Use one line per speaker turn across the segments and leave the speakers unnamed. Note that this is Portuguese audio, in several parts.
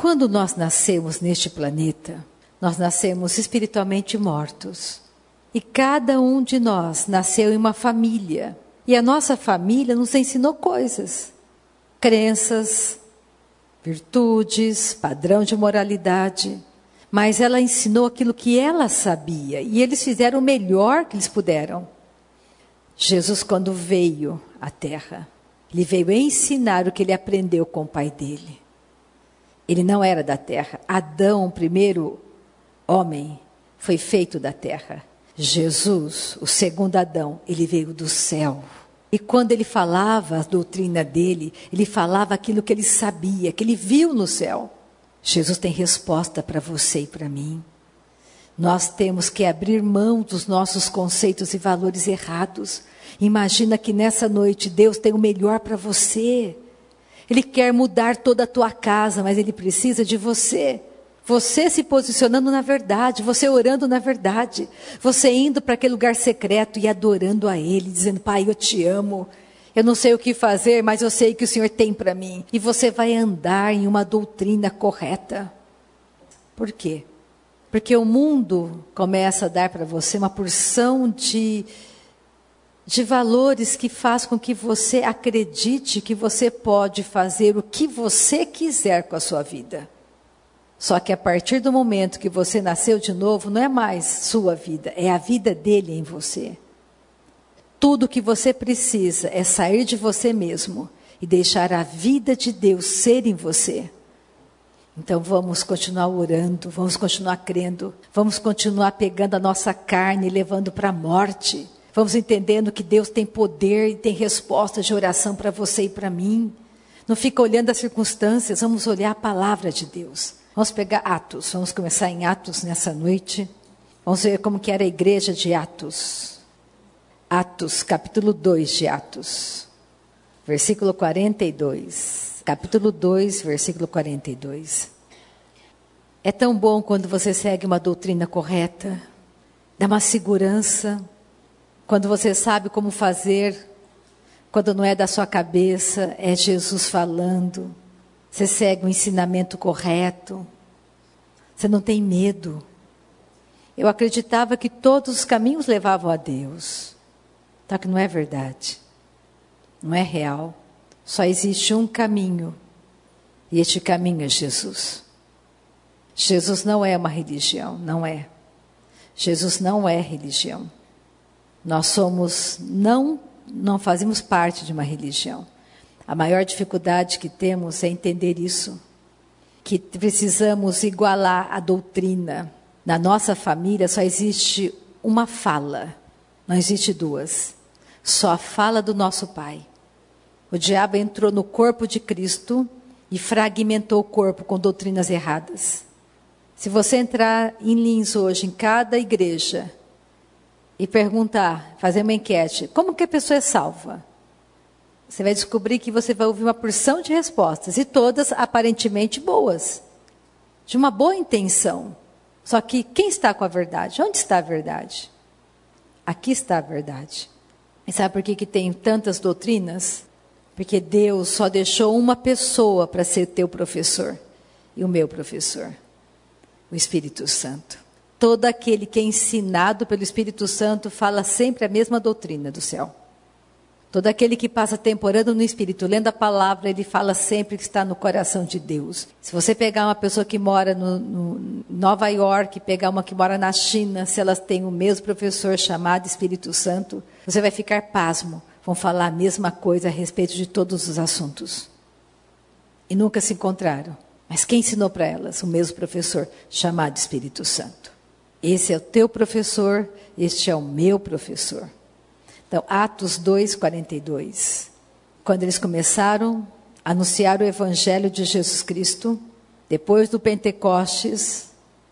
Quando nós nascemos neste planeta, nós nascemos espiritualmente mortos. E cada um de nós nasceu em uma família. E a nossa família nos ensinou coisas, crenças, virtudes, padrão de moralidade. Mas ela ensinou aquilo que ela sabia. E eles fizeram o melhor que eles puderam. Jesus, quando veio à Terra, ele veio ensinar o que ele aprendeu com o pai dele. Ele não era da Terra. Adão, o primeiro homem, foi feito da Terra. Jesus, o segundo Adão, ele veio do céu. E quando ele falava a doutrina dele, ele falava aquilo que ele sabia, que ele viu no céu. Jesus tem resposta para você e para mim. Nós temos que abrir mão dos nossos conceitos e valores errados. Imagina que nessa noite Deus tem o melhor para você. Ele quer mudar toda a tua casa, mas ele precisa de você. Você se posicionando na verdade, você orando na verdade, você indo para aquele lugar secreto e adorando a Ele, dizendo: Pai, eu te amo, eu não sei o que fazer, mas eu sei que o Senhor tem para mim. E você vai andar em uma doutrina correta. Por quê? Porque o mundo começa a dar para você uma porção de valores que faz com que você acredite que você pode fazer o que você quiser com a sua vida. Só que a partir do momento que você nasceu de novo, não é mais sua vida, é a vida dele em você. Tudo que você precisa é sair de você mesmo e deixar a vida de Deus ser em você. Então vamos continuar orando, vamos continuar crendo, vamos continuar pegando a nossa carne e levando para a morte. Vamos entendendo que Deus tem poder e tem resposta de oração para você e para mim. Não fica olhando as circunstâncias, vamos olhar a palavra de Deus. Vamos pegar Atos, vamos começar em Atos nessa noite. Vamos ver como que era a igreja de Atos. Atos, capítulo 2 de Atos, versículo 42. Capítulo 2, versículo 42. É tão bom quando você segue uma doutrina correta, dá uma segurança, quando você sabe como fazer, quando não é da sua cabeça, é Jesus falando. Você segue o ensinamento correto. Você não tem medo. Eu acreditava que todos os caminhos levavam a Deus. Só que não é verdade. Não é real. Só existe um caminho. E este caminho é Jesus. Jesus não é uma religião. Não é. Jesus não é religião. Nós somos, não fazemos parte de uma religião. A maior dificuldade que temos é entender isso, que precisamos igualar a doutrina. Na nossa família só existe uma fala, não existe duas. Só a fala do nosso Pai. O diabo entrou no corpo de Cristo e fragmentou o corpo com doutrinas erradas. Se você entrar em Lins hoje, em cada igreja, e perguntar, fazer uma enquete, como que a pessoa é salva? Você vai descobrir que você vai ouvir uma porção de respostas, e todas aparentemente boas, de uma boa intenção. Só que quem está com a verdade? Onde está a verdade? Aqui está a verdade. E sabe por que tem tantas doutrinas? Porque Deus só deixou uma pessoa para ser teu professor, e o meu professor, o Espírito Santo. Todo aquele que é ensinado pelo Espírito Santo fala sempre a mesma doutrina do céu. Todo aquele que passa tempo orando no Espírito, lendo a palavra, ele fala sempre que está no coração de Deus. Se você pegar uma pessoa que mora no Nova York, pegar uma que mora na China, se elas têm o mesmo professor chamado Espírito Santo, você vai ficar pasmo. Vão falar a mesma coisa a respeito de todos os assuntos. E nunca se encontraram. Mas quem ensinou para elas? O mesmo professor chamado Espírito Santo. Esse é o teu professor, este é o meu professor. Então, Atos 2, 42. Quando eles começaram a anunciar o Evangelho de Jesus Cristo, depois do Pentecostes,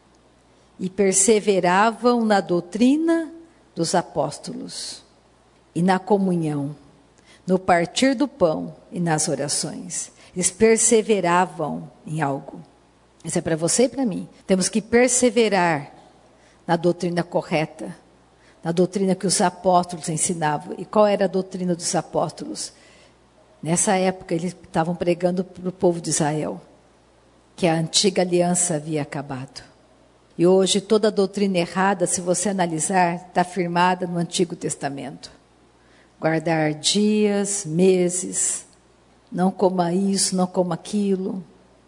e perseveravam na doutrina dos apóstolos, e na comunhão, no partir do pão e nas orações. Eles perseveravam em algo. Isso é para você e para mim. Temos que perseverar na doutrina correta, na doutrina que os apóstolos ensinavam. E qual era a doutrina dos apóstolos? Nessa época, eles estavam pregando para o povo de Israel, que a antiga aliança havia acabado. E hoje toda a doutrina errada, se você analisar, está firmada no Antigo Testamento. Guardar dias, meses, não coma isso, não coma aquilo.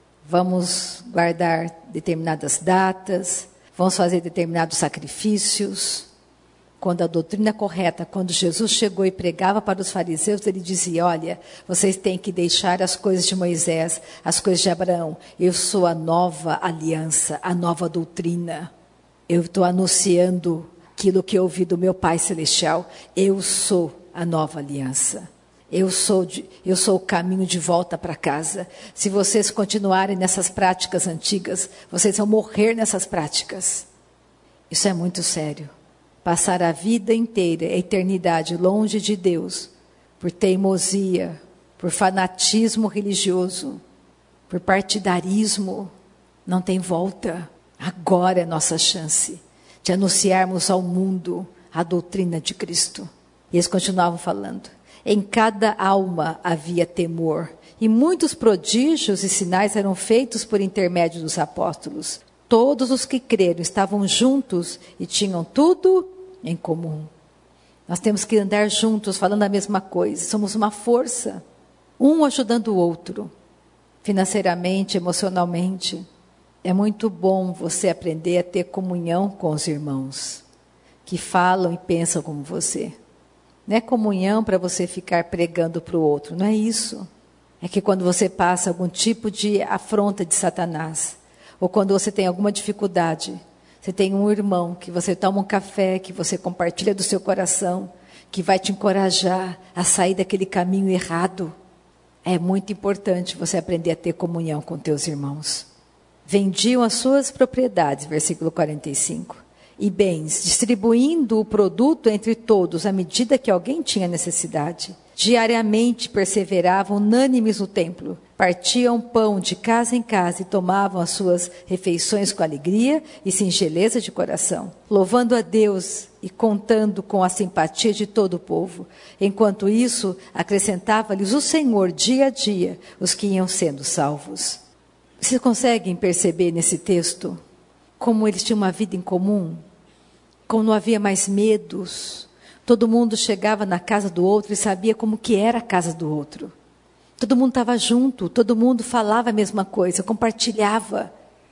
Vamos guardar determinadas datas, vamos fazer determinados sacrifícios. Quando a doutrina correta, quando Jesus chegou e pregava para os fariseus, ele dizia, olha, vocês têm que deixar as coisas de Moisés, as coisas de Abraão. Eu sou a nova aliança, a nova doutrina. Eu estou anunciando aquilo que eu ouvi do meu Pai Celestial. Eu sou a nova aliança. Eu sou o caminho de volta para casa. Se vocês continuarem nessas práticas antigas, vocês vão morrer nessas práticas. Isso é muito sério. Passar a vida inteira, a eternidade, longe de Deus, por teimosia, por fanatismo religioso, por partidarismo, não tem volta. Agora é nossa chance de anunciarmos ao mundo a doutrina de Cristo. E eles continuavam falando. Em cada alma havia temor, e muitos prodígios e sinais eram feitos por intermédio dos apóstolos. Todos os que creram estavam juntos e tinham tudo em comum. Nós temos que andar juntos, falando a mesma coisa. Somos uma força, um ajudando o outro, financeiramente, emocionalmente. É muito bom você aprender a ter comunhão com os irmãos, que falam e pensam como você. Não é comunhão para você ficar pregando para o outro, não é isso. É que quando você passa algum tipo de afronta de Satanás, ou quando você tem alguma dificuldade, você tem um irmão que você toma um café, que você compartilha do seu coração, que vai te encorajar a sair daquele caminho errado. É muito importante você aprender a ter comunhão com teus irmãos. Vendiam as suas propriedades, versículo 45, e bens, distribuindo o produto entre todos, à medida que alguém tinha necessidade. Diariamente perseveravam unânimes no templo, partiam pão de casa em casa e tomavam as suas refeições com alegria e singeleza de coração, louvando a Deus e contando com a simpatia de todo o povo. Enquanto isso, acrescentava-lhes o Senhor dia a dia os que iam sendo salvos. Vocês conseguem perceber nesse texto como eles tinham uma vida em comum? Como não havia mais medos? Todo mundo chegava na casa do outro e sabia como que era a casa do outro. Todo mundo estava junto, todo mundo falava a mesma coisa, compartilhava.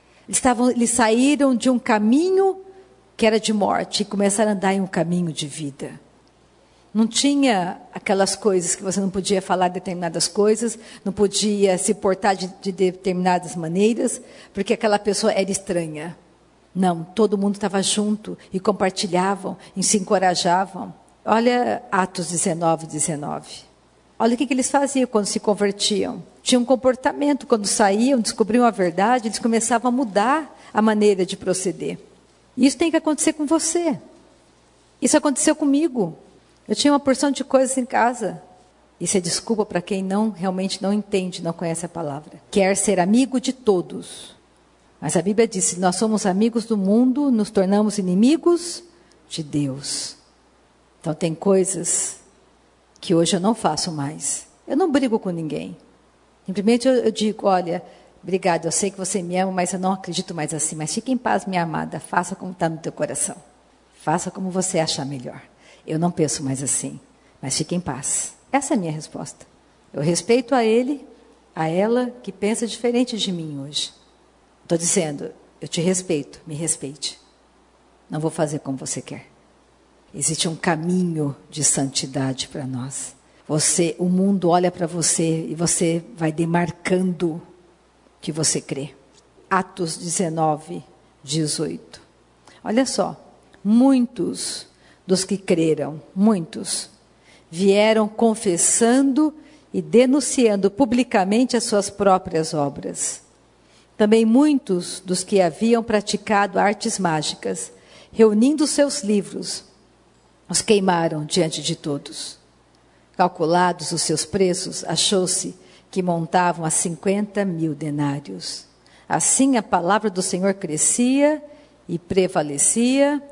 Eles saíram de um caminho que era de morte e começaram a andar em um caminho de vida. Não tinha aquelas coisas que você não podia falar determinadas coisas, não podia se portar de determinadas maneiras, porque aquela pessoa era estranha. Não, todo mundo estava junto e compartilhavam e se encorajavam. Olha Atos 19. Olha o que eles faziam quando se convertiam. Tinham um comportamento, quando saíam, descobriam a verdade, eles começavam a mudar a maneira de proceder. Isso tem que acontecer com você. Isso aconteceu comigo. Eu tinha uma porção de coisas em casa. Isso é desculpa para quem realmente não entende, não conhece a palavra. Quer ser amigo de todos. Mas a Bíblia diz, se nós somos amigos do mundo, nos tornamos inimigos de Deus. Então tem coisas que hoje eu não faço mais. Eu não brigo com ninguém. Simplesmente eu digo, olha, obrigado, eu sei que você me ama, mas eu não acredito mais assim. Mas fique em paz, minha amada, faça como está no teu coração. Faça como você achar melhor. Eu não penso mais assim, mas fique em paz. Essa é a minha resposta. Eu respeito a ele, a ela, que pensa diferente de mim hoje. Estou dizendo, eu te respeito, me respeite. Não vou fazer como você quer. Existe um caminho de santidade para nós. O mundo olha para você e você vai demarcando que você crê. Atos 19, 18. Olha só, muitos dos que creram, muitos, vieram confessando e denunciando publicamente as suas próprias obras. Também muitos dos que haviam praticado artes mágicas, reunindo seus livros, os queimaram diante de todos. Calculados os seus preços, achou-se que montavam a 50.000 denários. Assim a palavra do Senhor crescia e prevalecia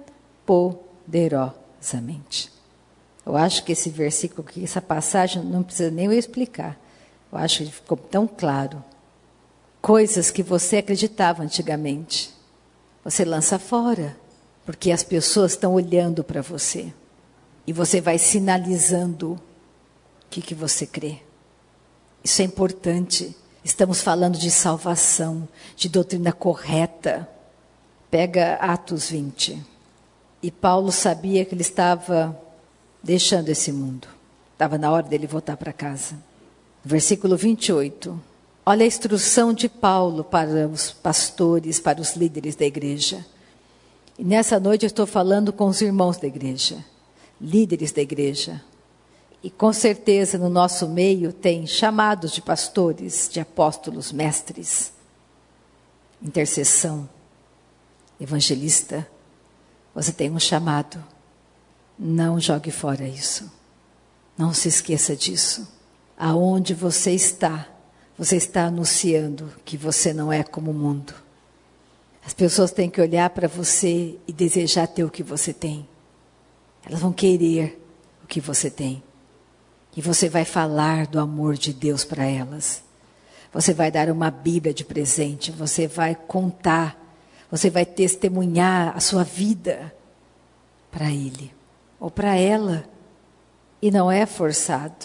poderosamente. Eu acho que esse versículo, essa passagem, não precisa nem eu explicar. Eu acho que ficou tão claro. Coisas que você acreditava antigamente, você lança fora, porque as pessoas estão olhando para você. E você vai sinalizando o que você crê. Isso é importante. Estamos falando de salvação, de doutrina correta. Pega Atos 20. E Paulo sabia que ele estava deixando esse mundo. Estava na hora dele voltar para casa. Versículo 28. Olha a instrução de Paulo para os pastores, para os líderes da igreja. E nessa noite eu estou falando com os irmãos da igreja, líderes da igreja. E com certeza no nosso meio tem chamados de pastores, de apóstolos, mestres, intercessão, evangelista. Você tem um chamado. Não jogue fora isso. Não se esqueça disso. Aonde você está anunciando que você não é como o mundo. As pessoas têm que olhar para você e desejar ter o que você tem. Elas vão querer o que você tem. E você vai falar do amor de Deus para elas. Você vai dar uma Bíblia de presente. Você vai contar. Você vai testemunhar a sua vida para ele ou para ela. E não é forçado.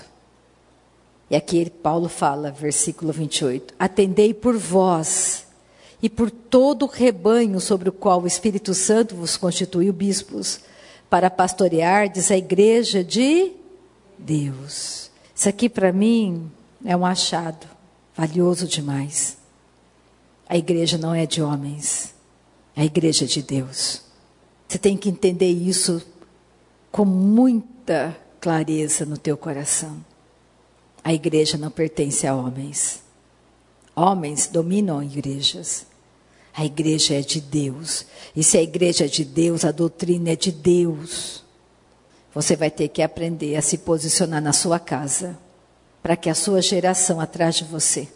E aqui Paulo fala, versículo 28. Atendei por vós e por todo o rebanho sobre o qual o Espírito Santo vos constituiu bispos, para pastoreardes a igreja de Deus. Isso aqui para mim é um achado valioso demais. A igreja não é de homens, a igreja é de Deus. Você tem que entender isso com muita clareza no teu coração. A igreja não pertence a homens. Homens dominam igrejas. A igreja é de Deus. E se a igreja é de Deus, a doutrina é de Deus. Você vai ter que aprender a se posicionar na sua casa, para que a sua geração atrás de você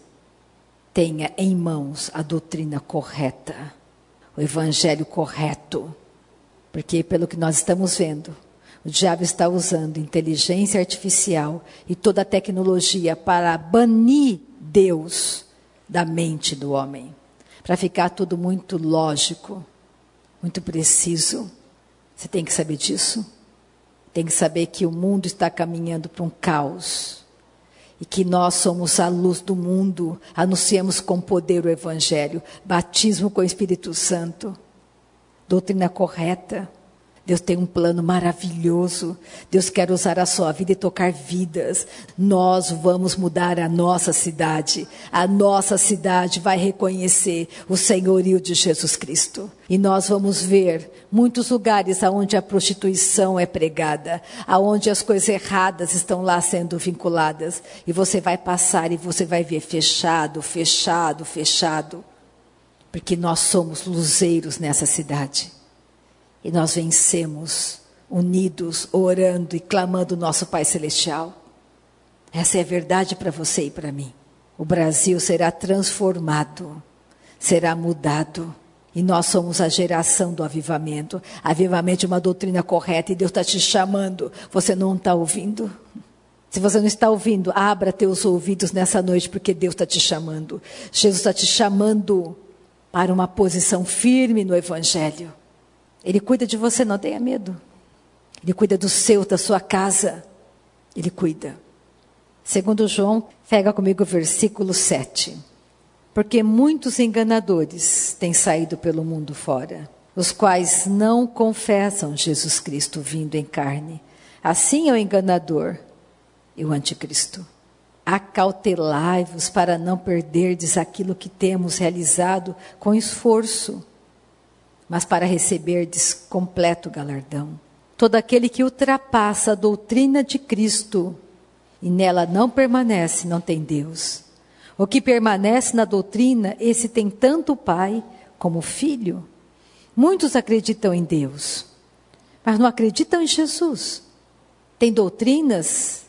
tenha em mãos a doutrina correta, o evangelho correto. Porque pelo que nós estamos vendo, o diabo está usando inteligência artificial e toda a tecnologia para banir Deus da mente do homem. Para ficar tudo muito lógico, muito preciso. Você tem que saber disso. Tem que saber que o mundo está caminhando para um caos. E que nós somos a luz do mundo. Anunciamos com poder o evangelho. Batismo com o Espírito Santo. Doutrina correta. Deus tem um plano maravilhoso. Deus quer usar a sua vida e tocar vidas. Nós vamos mudar a nossa cidade. A nossa cidade vai reconhecer o senhorio de Jesus Cristo. E nós vamos ver muitos lugares onde a prostituição é pregada, onde as coisas erradas estão lá sendo vinculadas. E você vai passar e você vai ver fechado, fechado, fechado. Porque nós somos luzeiros nessa cidade. E nós vencemos, unidos, orando e clamando o nosso Pai Celestial. Essa é a verdade para você e para mim. O Brasil será transformado, será mudado. E nós somos a geração do avivamento. Avivamento é uma doutrina correta e Deus está te chamando. Você não está ouvindo? Se você não está ouvindo, abra teus ouvidos nessa noite, porque Deus está te chamando. Jesus está te chamando para uma posição firme no Evangelho. Ele cuida de você, não tenha medo. Ele cuida do seu, da sua casa. Ele cuida. Segundo João, pega comigo o versículo 7. Porque muitos enganadores têm saído pelo mundo fora, os quais não confessam Jesus Cristo vindo em carne. Assim é o enganador e o anticristo. Acautelai-vos para não perderdes aquilo que temos realizado com esforço, mas para receberdes completo galardão. Todo aquele que ultrapassa a doutrina de Cristo e nela não permanece, não tem Deus. O que permanece na doutrina, esse tem tanto o Pai como o Filho. Muitos acreditam em Deus, mas não acreditam em Jesus. Tem doutrinas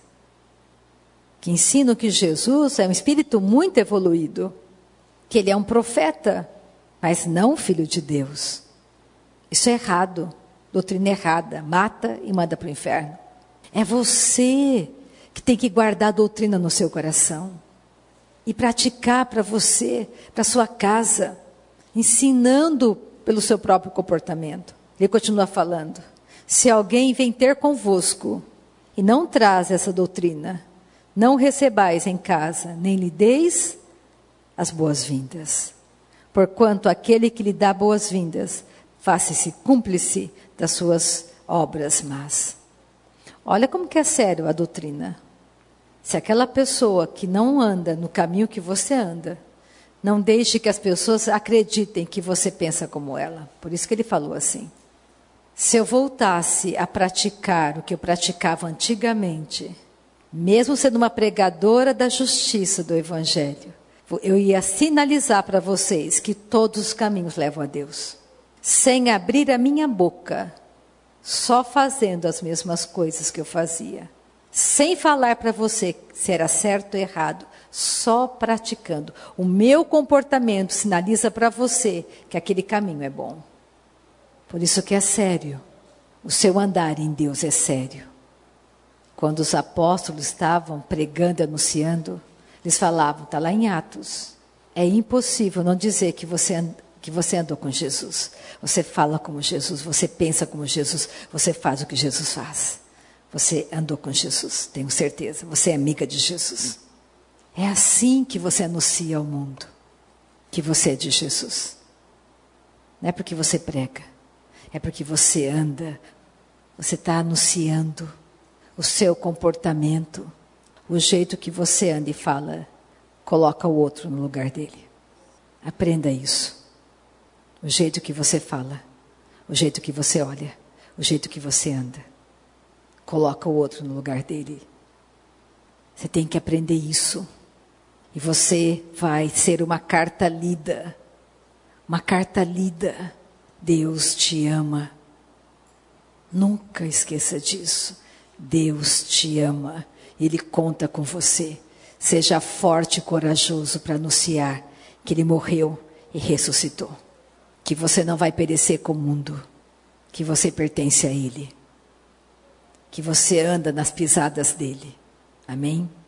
que ensinam que Jesus é um espírito muito evoluído, que ele é um profeta, mas não filho de Deus. Isso é errado, doutrina errada, mata e manda para o inferno. É você que tem que guardar a doutrina no seu coração. e praticar para você, para sua casa, ensinando pelo seu próprio comportamento. Ele continua falando: se alguém vem ter convosco e não traz essa doutrina, não recebais em casa, nem lhe deis as boas-vindas. Porquanto aquele que lhe dá boas-vindas, faça-se cúmplice das suas obras más. Olha como que é sério a doutrina. Se aquela pessoa que não anda no caminho que você anda, não deixe que as pessoas acreditem que você pensa como ela. Por isso que ele falou assim: se eu voltasse a praticar o que eu praticava antigamente, mesmo sendo uma pregadora da justiça do Evangelho, eu ia sinalizar para vocês que todos os caminhos levam a Deus. Sem abrir a minha boca, só fazendo as mesmas coisas que eu fazia. Sem falar para você se era certo ou errado, só praticando. O meu comportamento sinaliza para você que aquele caminho é bom. Por isso que é sério. O seu andar em Deus é sério. Quando os apóstolos estavam pregando e anunciando, eles falavam, está lá em Atos, é impossível não dizer que você andou com Jesus. Você fala como Jesus, você pensa como Jesus, você faz o que Jesus faz. Você andou com Jesus, tenho certeza. Você é amiga de Jesus. É assim que você anuncia ao mundo que você é de Jesus. Não é porque você prega, é porque você anda. Você está anunciando o seu comportamento, o jeito que você anda e fala, coloca o outro no lugar dele. Aprenda isso. O jeito que você fala, o jeito que você olha, o jeito que você anda. Coloca o outro no lugar dele. Você tem que aprender isso. E você vai ser uma carta lida. Uma carta lida. Deus te ama. Nunca esqueça disso. Deus te ama. Ele conta com você. Seja forte e corajoso para anunciar que Ele morreu e ressuscitou. Que você não vai perecer com o mundo. Que você pertence a Ele. Que você anda nas pisadas dele. Amém?